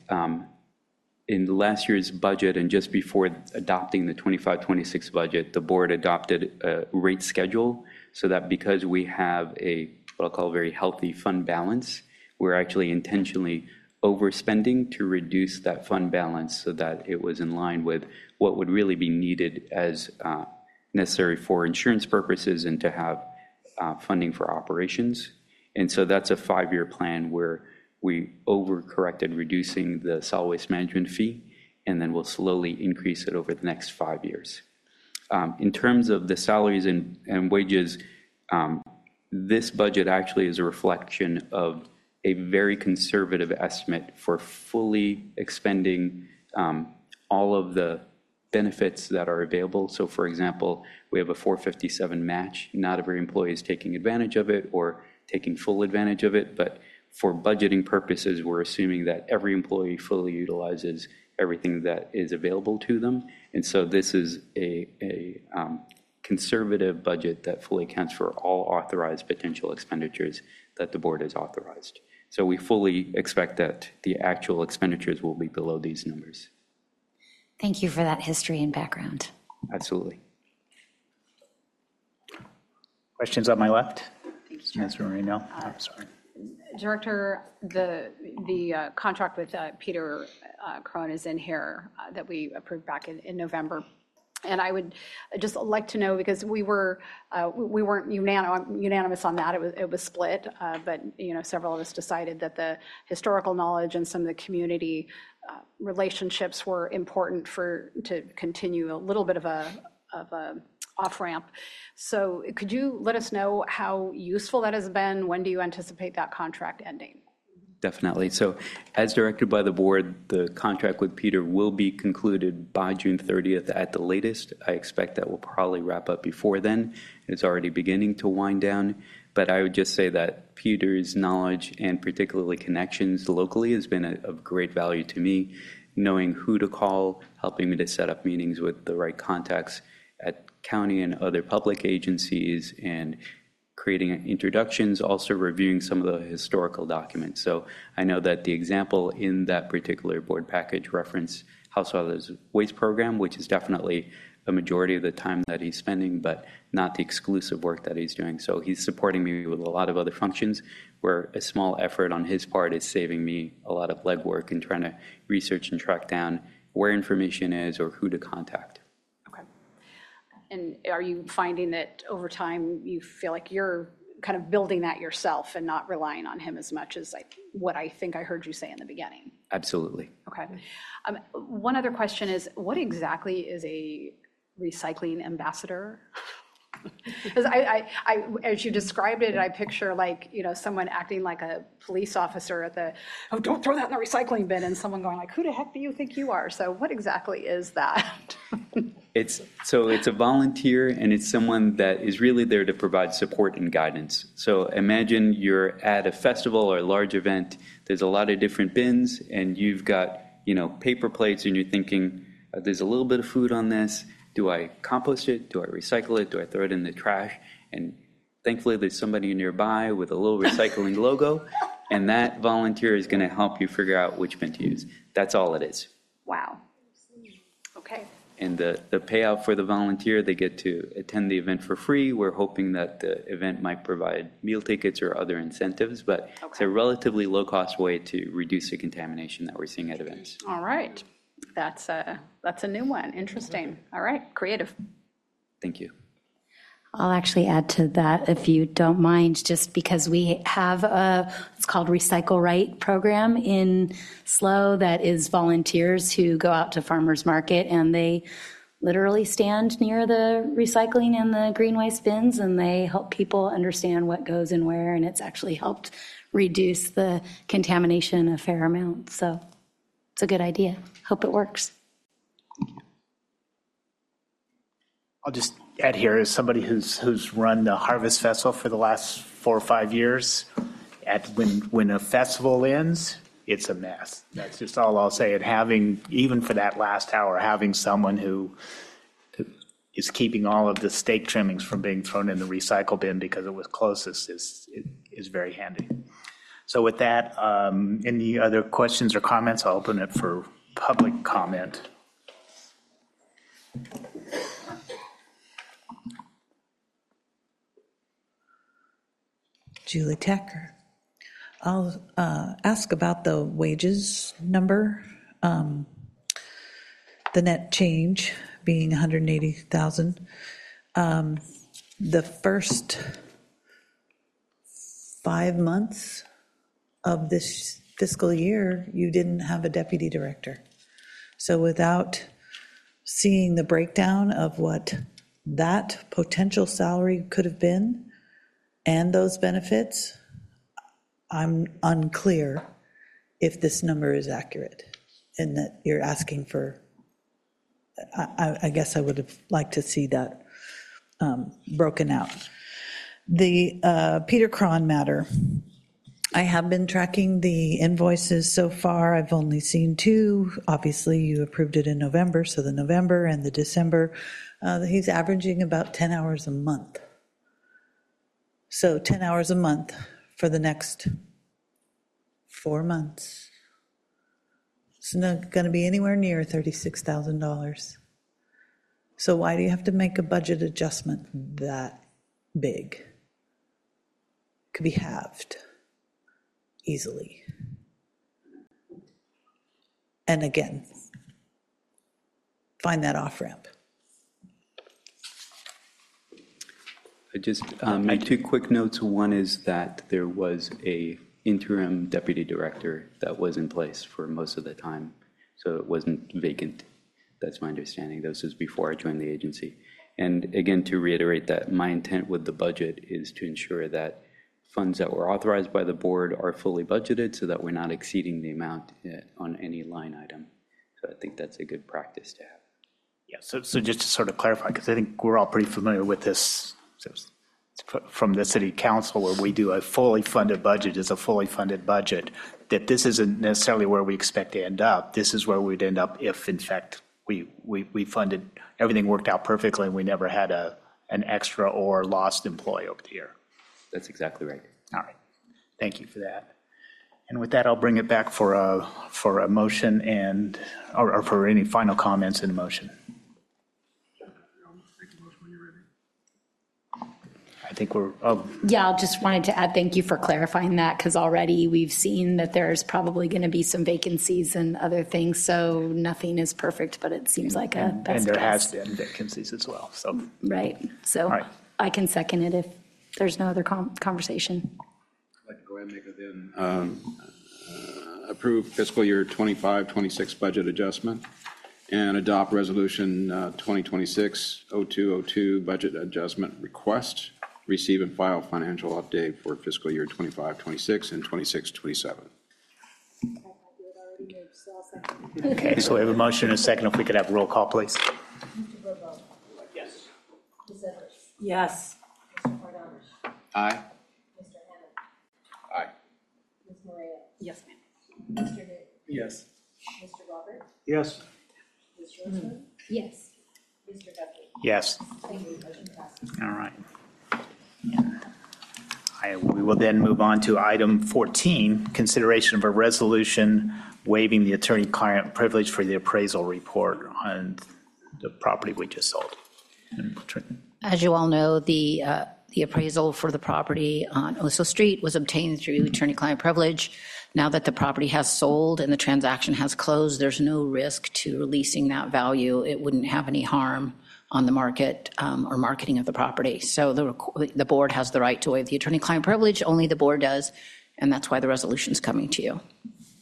in last year's budget and just before adopting the 25-26 budget, the board adopted a rate schedule so that because we have what I'll call a very healthy fund balance, we're actually intentionally overspending to reduce that fund balance so that it was in line with what would really be needed as necessary for insurance purposes and to have funding for operations. And so that's a 5-year plan where we overcorrected reducing the solid waste management fee, and then we'll slowly increase it over the next 5 years. In terms of the salaries and wages, this budget actually is a reflection of a very conservative estimate for fully expending all of the benefits that are available. So for example, we have a 457 match. Not every employee is taking advantage of it or taking full advantage of it, but for budgeting purposes, we're assuming that every employee fully utilizes everything that is available to them. And so this is a conservative budget that fully accounts for all authorized potential expenditures that the board has authorized. So we fully expect that the actual expenditures will be below these numbers. Thank you for that history and background. Absolutely. Questions on my left? Ms. Marino, I'm sorry. Director, the contract with Peter Crone is in here that we approved back in November. And I would just like to know, because we weren't unanimous on that. It was split, but several of us decided that the historical knowledge and some of the community relationships were important to continue a little bit of a off-ramp. So could you let us know how useful that has been? When do you anticipate that contract ending? Definitely. So as directed by the board, the contract with Peter will be concluded by June 30th at the latest. I expect that will probably wrap up before then. It's already beginning to wind down. But I would just say that Peter's knowledge and particularly connections locally has been of great value to me, knowing who to call, helping me to set up meetings with the right contacts at county and other public agencies, and creating introductions, also reviewing some of the historical documents. So I know that the example in that particular board package referenced Household Waste Program, which is definitely a majority of the time that he's spending, but not the exclusive work that he's doing. So he's supporting me with a lot of other functions where a small effort on his part is saving me a lot of legwork in trying to research and track down where information is or who to contact. And are you finding that over time you feel like you're kind of building that yourself and not relying on him as much as what I think I heard you say in the beginning? Absolutely. Okay. One other question is, what exactly is a recycling ambassador? Because as you described it, I picture someone acting like a police officer at don't throw that in the recycling bin, and someone going who the heck do you think you are? So what exactly is that? It's a volunteer, and it's someone that is really there to provide support and guidance. So imagine you're at a festival or a large event. There's a lot of different bins, and you've got paper plates, and you're thinking, there's a little bit of food on this. Do I compost it? Do I recycle it? Do I throw it in the trash? And thankfully, there's somebody nearby with a little recycling logo, and that volunteer is going to help you figure out which bin to use. That's all it is. Wow. Okay. And the payout for the volunteer, they get to attend the event for free. We're hoping that the event might provide meal tickets or other incentives, but it's a relatively low-cost way to reduce the contamination that we're seeing at events. All right. That's a new one. Interesting. All right. Creative. Thank you. I'll actually add to that if you don't mind, just because we have it's called Recycle Right program in SLO that is volunteers who go out to farmers market and they literally stand near the recycling and the green waste bins and they help people understand what goes in where, and it's actually helped reduce the contamination a fair amount. So it's a good idea. Hope it works. I'll just add here, as somebody who's run the Harvest Festival for the last 4 or 5 years, when a festival ends, it's a mess. That's just all I'll say. And having, even for that last hour, having someone who is keeping all of the steak trimmings from being thrown in the recycle bin because it was closest is very handy. So with that, any other questions or comments? I'll open it for public comment. Julie Tacker. I'll ask about the wages number. The net change being 180,000. The first 5 months of this fiscal year, you didn't have a deputy director. So without seeing the breakdown of what that potential salary could have been, and those benefits, I'm unclear if this number is accurate and that you're asking for, I guess I would have liked to see that broken out. The Peter Cron matter, I have been tracking the invoices so far. I've only seen 2. Obviously, you approved it in November, so the November and the December. He's averaging about 10 hours a month. So 10 hours a month for the next 4 months. It's not going to be anywhere near $36,000. So why do you have to make a budget adjustment that big? It could be halved easily. And again, find that off-ramp. I just made 2 quick notes. One is that there was a interim deputy director that was in place for most of the time, so it wasn't vacant. That's my understanding. This was before I joined the agency. And again, to reiterate that my intent with the budget is to ensure that funds that were authorized by the board are fully budgeted so that we're not exceeding the amount on any line item. So I think that's a good practice to have. Yeah, so just to sort of clarify, because I think we're all pretty familiar with this from the city council, where we do a fully funded budget is a fully funded budget, that this isn't necessarily where we expect to end up. This is where we'd end up if, in fact, we funded, everything worked out perfectly and we never had an extra or lost employee over the year. That's exactly right. All right. Thank you for that. And with that, I'll bring it back for a motion and, or for any final comments in the motion. I think we're, Yeah, I just wanted to add, thank you for clarifying that, because already we've seen that there's probably going to be some vacancies and other things, so nothing is perfect, but it seems like a best and there guess. has been vacancies as well, so. Right, so All right. I can second it if there's no other conversation. I'd like to go ahead and make it then. Approve fiscal year 25-26 budget adjustment and adopt resolution 2026-0202 budget adjustment request. Receive and file financial update for fiscal year 25-26 and 26-27. Okay, so we have a motion and a second. If we could have a roll call, please. Yes. Ms. Edwards? Yes. Mr. Cordonish? Aye. Mr. Hammond? Aye. Ms. Morea? Yes, ma'am. Mr. Newton? Yes. Mr. Robert? Yes. Ms. Schwartzman? Yes. Mr. Duffy? Yes. Thank you. Motion passes. All right. We will then move on to item 14, consideration of a resolution waiving the attorney-client privilege for the appraisal report. And the property we just sold. As you all know, the appraisal for the property on Oso Street was obtained through attorney-client privilege. Now that the property has sold and the transaction has closed, there's no risk to releasing that value. It wouldn't have any harm on the market or marketing of the property. So the board has the right to waive the attorney-client privilege. Only the board does, and that's why the resolution's coming to you.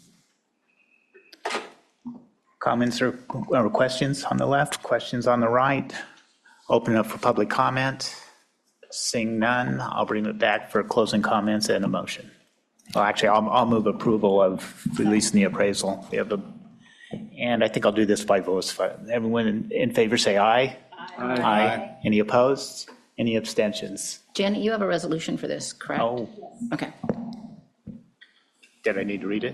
Comments or questions on the left, questions on the right? Open it up for public comment. Seeing none, I'll bring it back for closing comments and a motion. Well, actually, I'll move approval of releasing the appraisal. And I think I'll do this by voice. Everyone in favor say aye. Aye. Any opposed? Any abstentions? Janet, you have a resolution for this, correct? Oh. Okay. Did I need to read it?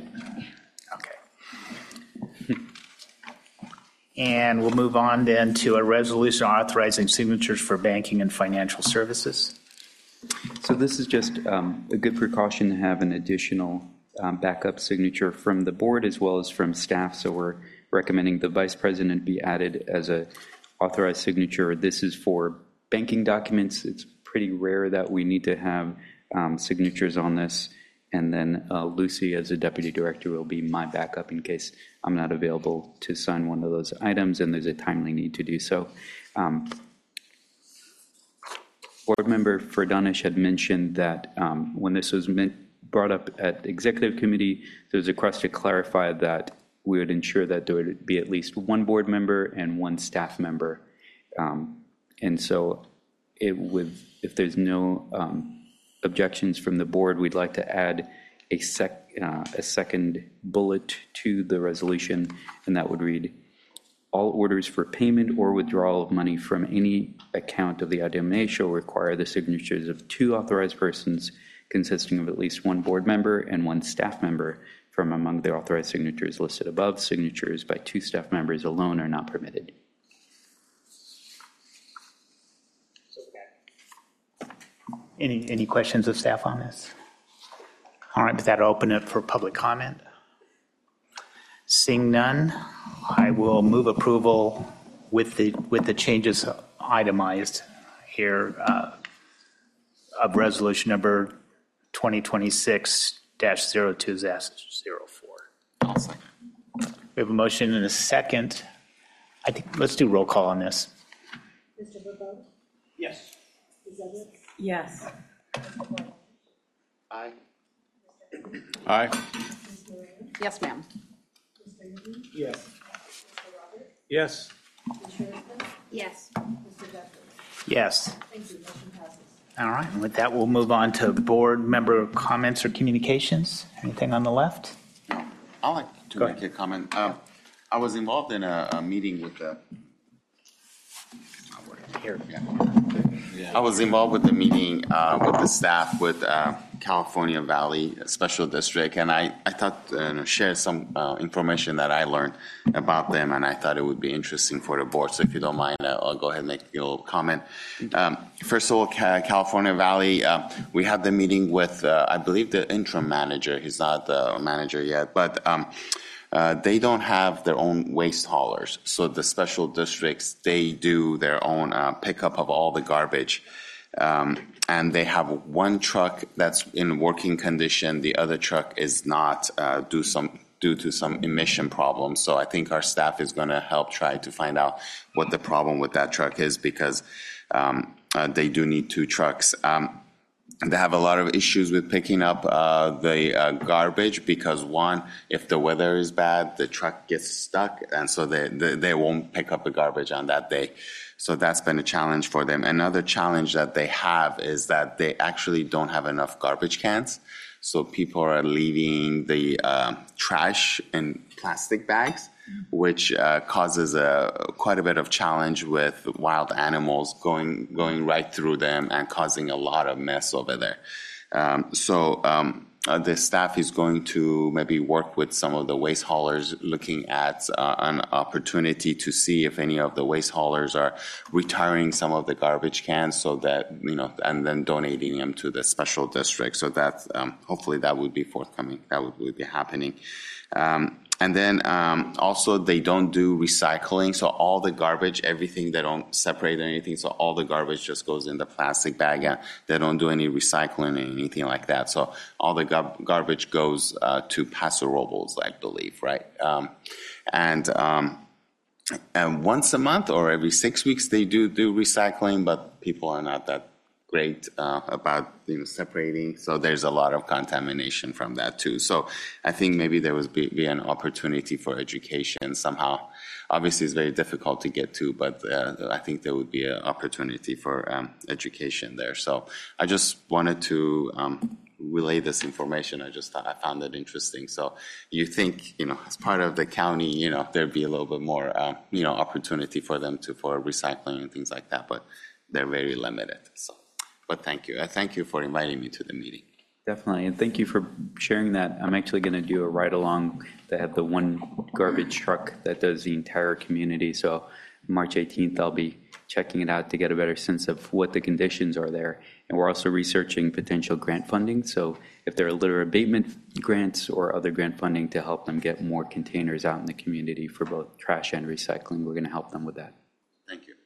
Okay. And we'll move on then to a resolution authorizing signatures for banking and financial services. So this is just a good precaution to have an additional backup signature from the board as well as from staff. So we're recommending the vice president be added as a authorized signature. This is for banking documents. It's pretty rare that we need to have signatures on this. And then Lucy, as a deputy director, will be my backup in case I'm not available to sign one of those items and there's a timely need to do so. Board member Ferdanish had mentioned that when this was brought up at executive committee, there was a request to clarify that we would ensure that there would be at least one board member and one staff member. And so if there's no objections from the board, we'd like to add a second bullet to the resolution, and that would read, all orders for payment or withdrawal of money from any account of the IDMA shall require the signatures of 2 authorized persons consisting of at least 1 board member and 1 staff member from among the authorized signatures listed above. Signatures by 2 staff members alone are not permitted. Any questions of staff on this? All right, with that, I'll open it for public comment. Seeing none, I will move approval with the changes itemized here of resolution number 2026-02-04. We have a motion and a second. I think let's do roll call on this. Mr. Bourbeau? Yes. Ms. Edwards? Yes. Aye. Aye. Yes, ma'am. Yes. Yes. Yes. Yes. Thank you, motion passes. All right, and with that, we'll move on to board member comments or communications. Anything on the left? No, I'd like to Go make ahead. a comment. I was involved in a meeting with the. Here. I was involved with the meeting with the staff with California Valley Special District, and I thought share some information that I learned about them, and I thought it would be interesting for the board. So if you don't mind, I'll go ahead and make a little comment. First of all, California Valley, we had the meeting with I believe the interim manager. He's not the manager yet, but. They don't have their own waste haulers. So the special districts, they do their own pickup of all the garbage. And they have one truck that's in working condition. The other truck is not due to some emission problems. So I think our staff is going to help try to find out what the problem with that truck is, because they do need 2 trucks. They have a lot of issues with picking up the garbage because, one, if the weather is bad, the truck gets stuck, and so they won't pick up the garbage on that day. So that's been a challenge for them. Another challenge that they have is that they actually don't have enough garbage cans. So people are leaving the trash in plastic bags, which causes quite a bit of challenge with wild animals going right through them and causing a lot of mess over there. So the staff is going to maybe work with some of the waste haulers, looking at an opportunity to see if any of the waste haulers are retiring some of the garbage cans, so that, and then donating them to the special district. So that hopefully that would be forthcoming. That would be happening. And then also they don't do recycling, so all the garbage, everything, they don't separate anything, so all the garbage just goes in the plastic bag. And they don't do any recycling or anything like that. So all the garbage goes to Paso Robles, I believe, right? And once a month or every 6 weeks they do recycling, but people are not that great about separating, so there's a lot of contamination from that too. So I think maybe there would be an opportunity for education somehow. Obviously, it's very difficult to get to, but I think there would be an opportunity for education there. So I just wanted to relay this information. I just thought I found it interesting. So you think, as part of the county, there'd be a little bit more, opportunity for them for recycling and things like that, but they're very limited. So. But thank you. I thank you for inviting me to the meeting. Definitely, and thank you for sharing that. I'm actually going to do a ride-along that have the one garbage truck that does the entire community. So March 18th, I'll be checking it out to get a better sense of what the conditions are there. And we're also researching potential grant funding. So if there are litter abatement grants or other grant funding to help them get more containers out in the community for both trash and recycling, we're going to help them with that. Thank you.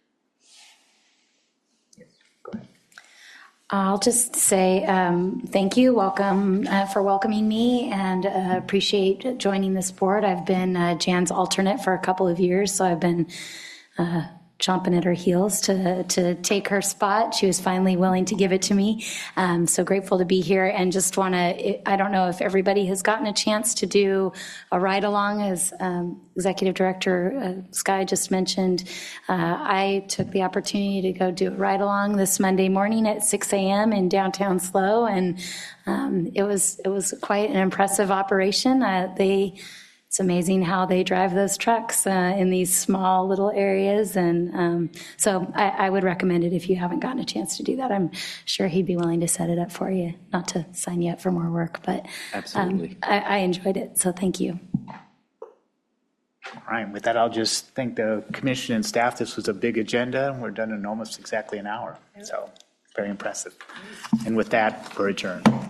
I'll just say thank you, welcome for welcoming me, and appreciate joining this board. I've been Jan's alternate for a couple of years, so I've been chomping at her heels to take her spot. She was finally willing to give it to me. So grateful to be here, and just want to, I don't know if everybody has gotten a chance to do a ride along, as Executive Director Sky just mentioned. I took the opportunity to go do a ride along this Monday morning at 6 a.m. in downtown SLO, and it was quite an impressive operation. It's amazing how they drive those trucks in these small little areas. And so I would recommend it if you haven't gotten a chance to do that. I'm sure he'd be willing to set it up for you, not to sign you up for more work, but absolutely. I enjoyed it. So thank you. All right, with that, I'll just thank the commission and staff. This was a big agenda. We're done in almost exactly an hour. So very impressive. And with that, we're adjourned.